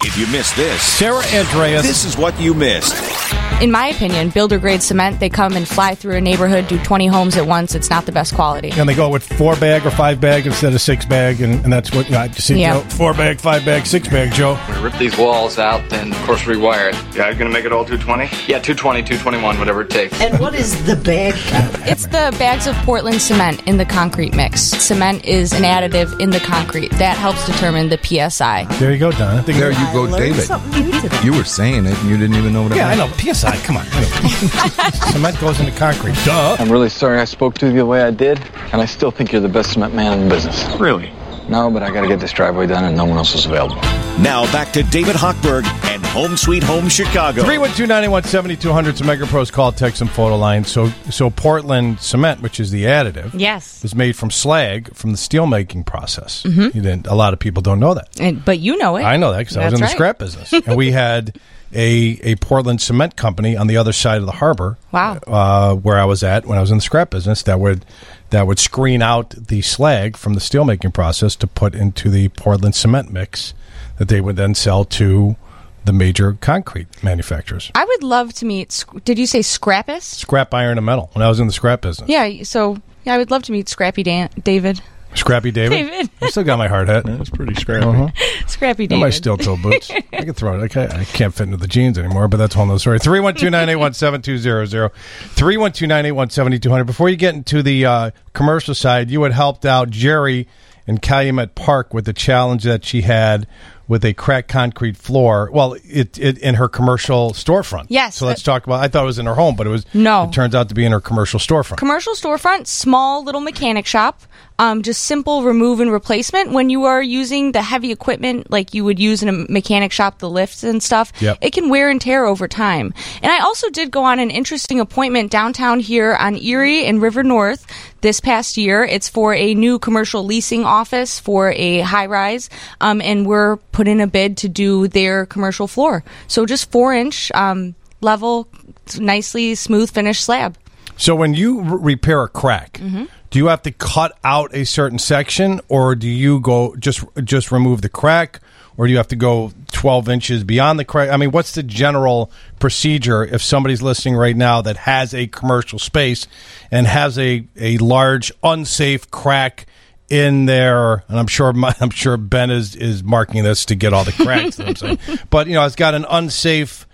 If you missed this, Sarah Andreas. this is what you missed. In my opinion, builder-grade cement, they come and fly through a neighborhood, do 20 homes at once. It's not the best quality. And they go with 4-bag or 5-bag instead of 6-bag, and that's what you see. Yeah. 4-bag, 5-bag, 6-bag, Joe. We rip these walls out, then of course rewire it. Yeah, you're gonna make it all 220? Yeah, 220, 221, whatever it takes. And what is the bag count? It's the bags of Portland cement in the concrete mix. Cement is an additive in the concrete. That helps determine the PSI. There you go, Donna. There you go, David. You were saying it, and you didn't even know what it Yeah, I meant. know. PSI, come on. Cement goes into concrete. Duh. I'm really sorry I spoke to you the way I did, and I still think you're the best cement man in the business. Really? No, but I gotta get this driveway done and no one else is available. Now back to David Hochberg and Home Sweet Home Chicago. 312-981-7200 is a MegaPro's call, text, and photo line. So Portland cement, which is the additive, Yes. is made from slag from the steelmaking process. A lot of people don't know that. But you know it. I know that because I was in the scrap business. And we had a Portland cement company on the other side of the harbor. Wow. Where I was at when I was in the scrap business that would screen out the slag from the steelmaking process to put into the Portland cement mix that they would then sell to the major concrete manufacturers. I would love to meet, did you say Scrappist? Scrap iron and metal when I was in the scrap business. Yeah, so I would love to meet Scrappy David. Scrappy David? David. I still got my hard hat. That's pretty scrappy. Scrappy And David. my steel-toe boots. I can throw it. I can't fit into the jeans anymore, but that's a whole nother story. 312-981-7200. 312-981-7200. Before you get into the commercial side, you had helped out Jerry in Calumet Park with the challenge that she had with a cracked concrete floor. Well, it in her commercial storefront. Yes. So let's talk about. I thought it was in her home, but it was. No. It turns out to be in her commercial storefront. Commercial storefront, small little mechanic shop, just simple remove and replacement. When you are using the heavy equipment like you would use in a mechanic shop, the lifts and stuff, It can wear and tear over time. And I also did go on an interesting appointment downtown here on Erie and River North this past year. It's for a new commercial leasing office for a high-rise, and we're put in a bid to do their commercial floor. So just 4-inch level, nicely smooth finished slab. So when you repair a crack, do you have to cut out a certain section, or do you go just remove the crack, or do you have to go 12 inches beyond the crack? I mean, what's the general procedure if somebody's listening right now that has a commercial space and has a large unsafe crack in there? And I'm sure Ben is marking this to get all the cracks that I'm saying. But it's got an unsafe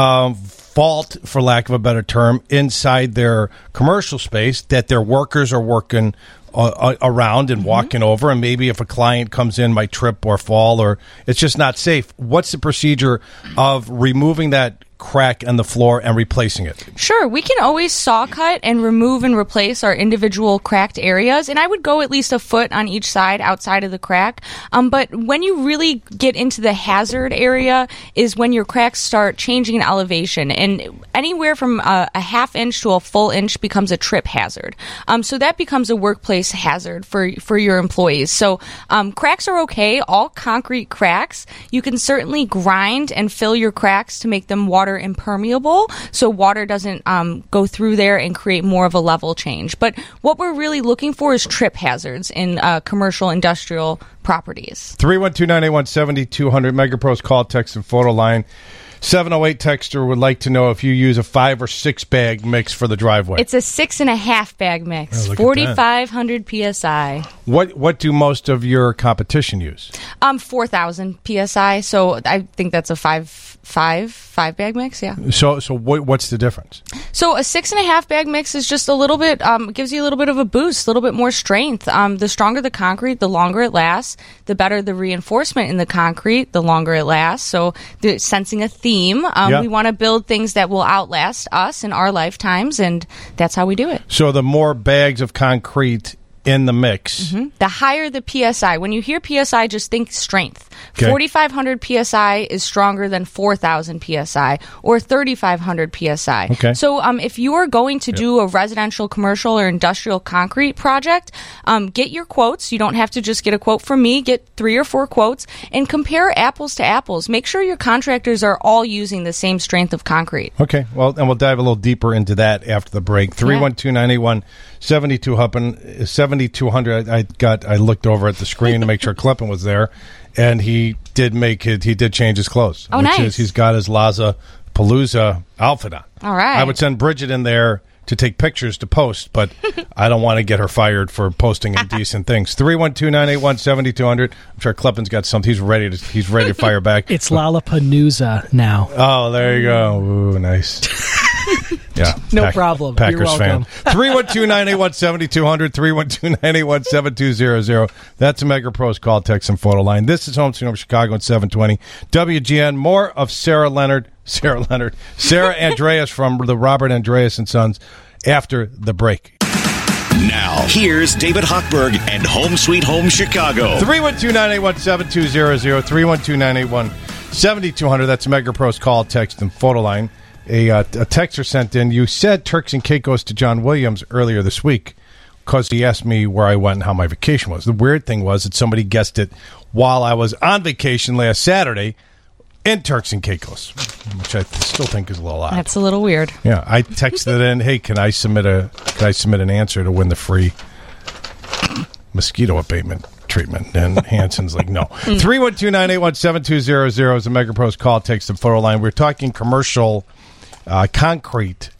fault, for lack of a better term, inside their commercial space that their workers are working around and walking over, and maybe if a client comes in might trip or fall, or it's just not safe. What's the procedure of removing that crack in the floor and replacing it? Sure, we can always saw cut and remove and replace our individual cracked areas, and I would go at least a foot on each side outside of the crack. But when you really get into the hazard area is when your cracks start changing in elevation, and anywhere from a half inch to a full inch becomes a trip hazard. So that becomes a workplace hazard for your employees. So cracks are okay. All concrete cracks, you can certainly grind and fill your cracks to make them water impermeable, so water doesn't go through there and create more of a level change. But what we're really looking for is trip hazards in commercial industrial properties. 312-981-7200, MegaPro's call, text, and photo line. 708 texter would like to know if you use a 5 or 6 bag mix for the driveway. It's a 6.5 bag mix, 4,500 PSI. What do most of your competition use? 4,000 PSI, so I think that's a 5 bag mix, yeah. So what's the difference? So a 6.5 bag mix is just a little bit, gives you a little bit of a boost, a little bit more strength. The stronger the concrete, the longer it lasts, the better the reinforcement in the concrete, the longer it lasts. So sensing a theme, we want to build things that will outlast us in our lifetimes, and that's how we do it. So the more bags of concrete in the mix. The higher the PSI. When you hear PSI, just think strength. Okay. 4,500 PSI is stronger than 4,000 PSI or 3,500 PSI. Okay. So if you are going to do a residential, commercial, or industrial concrete project, get your quotes. You don't have to just get a quote from me. Get 3 or 4 quotes and compare apples to apples. Make sure your contractors are all using the same strength of concrete. Okay. Well, and we'll dive a little deeper into that after the break. 312-981-7200. I looked over at the screen to make sure Clippin was there. And he did change his clothes. Oh, nice. He's got his Lollapalooza outfit on. All right. I would send Bridget in there to take pictures to post, but I don't want to get her fired for posting indecent things. 312-981-7200. I'm sure Kleppin's got something. He's ready to fire back. It's Lollapalooza now. Oh, there you go. Ooh, nice. Yeah. No problem. Packers You're welcome. fan. 312-981-7200, 312-981-7200. That's a Mega Pros call, text, and photo line. This is Home Sweet Home Chicago at 720. WGN. More of Sarah Andreas from the Robert Andreas and Sons after the break. Now, here's David Hochberg and Home Sweet Home Chicago. 312-981-7200, 312-981-7200. That's a Mega Pros call, text, and photo line. A texter sent in, you said Turks and Caicos to John Williams earlier this week because he asked me where I went and how my vacation was. The weird thing was that somebody guessed it while I was on vacation last Saturday in Turks and Caicos, which I still think is a little odd. That's a little weird. Yeah, I texted in, hey, can I submit an answer to win the free mosquito abatement treatment? And Hanson's like, no. 312-981-7200 is a Mega Pros call, text, and photo line. We're talking commercial concrete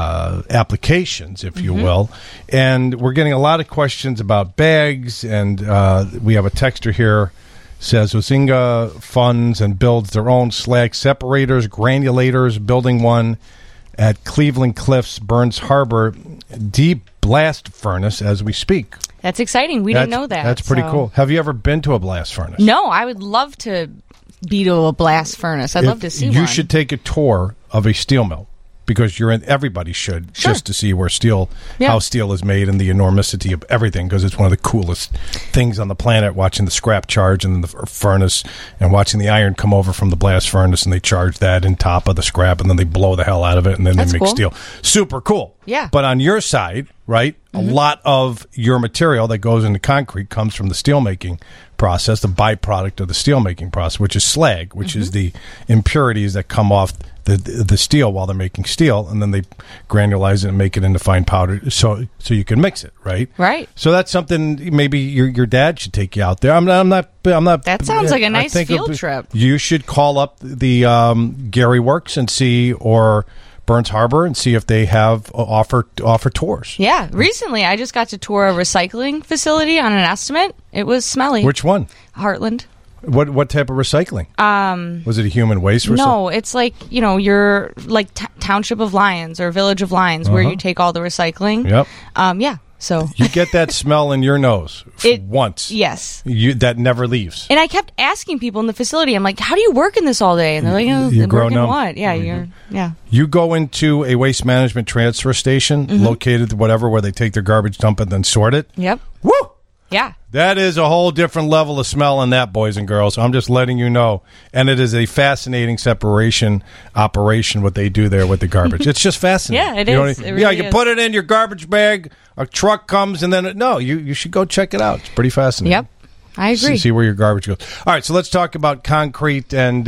applications, if you will. And we're getting a lot of questions about bags. And we have a texter here says Ozinga funds and builds their own slag separators, granulators, building one at Cleveland Cliffs, Burns Harbor, deep blast furnace as we speak. That's exciting. We didn't know that. That's pretty cool. Have you ever been to a blast furnace? No, I would love to be to a blast furnace. I'd love to see one. You should take a tour of a steel mill because everybody should, just to see where how steel is made and the enormity of everything, because it's one of the coolest things on the planet, watching the scrap charge and then the furnace and watching the iron come over from the blast furnace and they charge that in top of the scrap and then they blow the hell out of it and then they make steel. Super cool. Yeah. But on your side, right, a lot of your material that goes into concrete comes from the steelmaking process, the byproduct of the steelmaking process, which is slag, which is the impurities that come off the steel while they're making steel, and then they granulize it and make it into fine powder so you can mix it, right? Right. So that's something maybe your dad should take you out there. I'm not. That sounds like a nice field trip. You should call up the Gary Works and see, or Burns Harbor, and see if they have offer tours. Yeah. Recently, I just got to tour a recycling facility on an estimate. It was smelly. Which one? Heartland. What type of recycling? Was it a human waste recycling? No, it's like, your like Township of Lions or Village of Lions where you take all the recycling. Yep. Yeah. So you get that smell in your nose once. Yes. That never leaves. And I kept asking people in the facility, I'm like, how do you work in this all day? And they're like, you grow working numb. what? Yeah, You go into a waste management transfer station located where they take their garbage dump and then sort it. Yep. Woo! Yeah. That is a whole different level of smell in that, boys and girls. I'm just letting you know. And it is a fascinating separation operation, what they do there with the garbage. It's just fascinating. Yeah, it is. It really you is. put it in your garbage bag, a truck comes, and then, you should go check it out. It's pretty fascinating. Yep. I agree. See where your garbage goes. All right, so let's talk about concrete and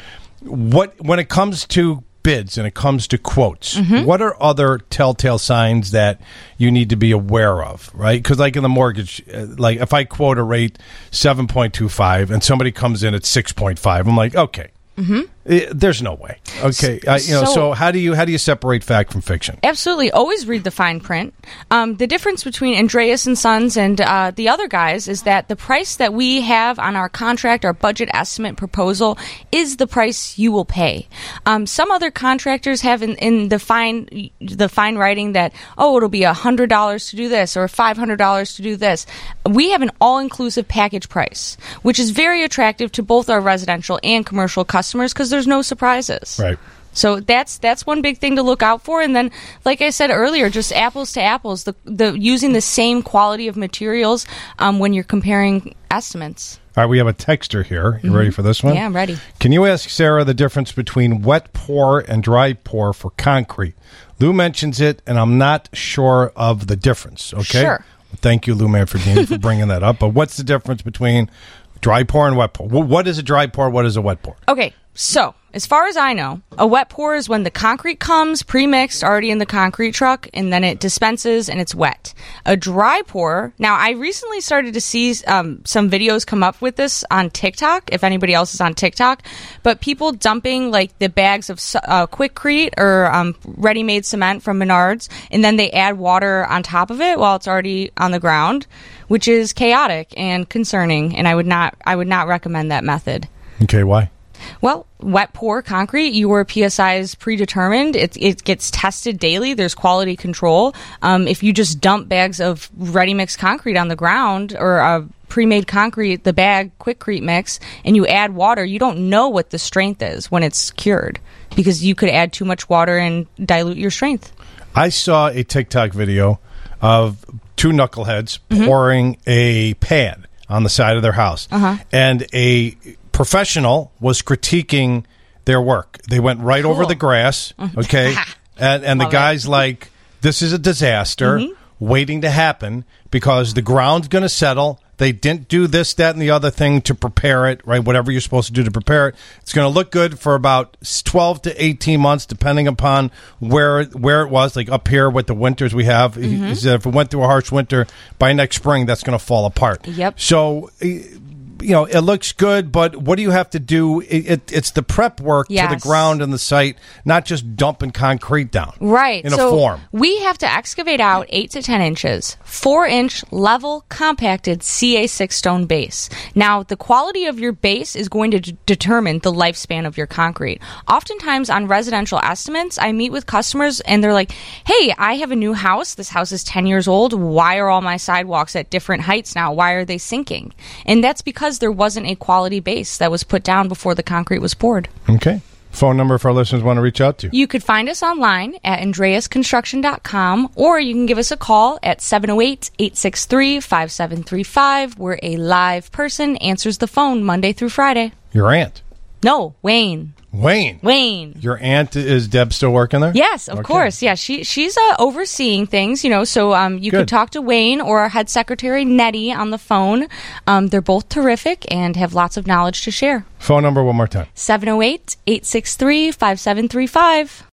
when it comes to bids and it comes to quotes, what are other telltale signs that you need to be aware of, right? Because like in the mortgage, like if I quote a rate 7.25 and somebody comes in at 6.5, I'm like, okay. There's no way. Okay, so how do you separate fact from fiction? Absolutely, always read the fine print. The difference between Andreas and Sons and the other guys is that the price that we have on our contract, our budget estimate proposal, is the price you will pay. Some other contractors have in the fine writing that it'll be $100 to do this or $500 to do this. We have an all-inclusive package price, which is very attractive to both our residential and commercial customers because there's no surprises. Right. So that's one big thing to look out for. And then, like I said earlier, just apples to apples, the using the same quality of materials when you're comparing estimates. All right, we have a texter here. You ready for this one? Yeah, I'm ready. Can you ask Sarah the difference between wet pour and dry pour for concrete? Lou mentions it, and I'm not sure of the difference. Okay. Sure. Thank you, Lou Man, for bringing that up. But what's the difference between dry pour and wet pour? What is a dry pour? What is a wet pour? Okay, so As far as I know, a wet pour is when the concrete comes pre-mixed already in the concrete truck, and then it dispenses and it's wet. A dry pour, now I recently started to see some videos come up with this on TikTok, if anybody else is on TikTok, but people dumping like the bags of Quikrete or ready-made cement from Menards, and then they add water on top of it while it's already on the ground, which is chaotic and concerning, and I would not recommend that method. Okay, why? Well, wet pour concrete, your PSI is predetermined. It gets tested daily. There's quality control. If you just dump bags of ready mix concrete on the ground or pre-made concrete, the bag Quikrete mix, and you add water, you don't know what the strength is when it's cured because you could add too much water and dilute your strength. I saw a TikTok video of two knuckleheads pouring a pad on the side of their house, and a professional was critiquing their work. They went right over the grass, okay? and the guy's like, this is a disaster waiting to happen because the ground's going to settle. They didn't do this, that, and the other thing to prepare it, right? Whatever you're supposed to do to prepare it. It's going to look good for about 12 to 18 months, depending upon where it was. Like up here with the winters we have, he said if it went through a harsh winter, by next spring, that's going to fall apart. Yep. So it looks good, but what do you have to do? It's the prep work to the ground and the site, not just dumping concrete down. Right. In a form. We have to excavate out 8 to 10 inches, 4-inch level compacted CA6 stone base. Now, the quality of your base is going to determine the lifespan of your concrete. Oftentimes on residential estimates, I meet with customers and they're like, hey, I have a new house. This house is 10 years old. Why are all my sidewalks at different heights now? Why are they sinking? And that's because there wasn't a quality base that was put down before the concrete was poured. Okay. Phone number if our listeners want to reach out to. You could find us online at AndreasConstruction.com, or you can give us a call at 708-863-5735, where a live person answers the phone Monday through Friday. Your aunt? No, Wayne. Wayne. Your aunt, is Deb still working there? Yes, of course. Yeah, she's overseeing things, so you could talk to Wayne or our head secretary, Nettie, on the phone. They're both terrific and have lots of knowledge to share. Phone number one more time. 708-863-5735.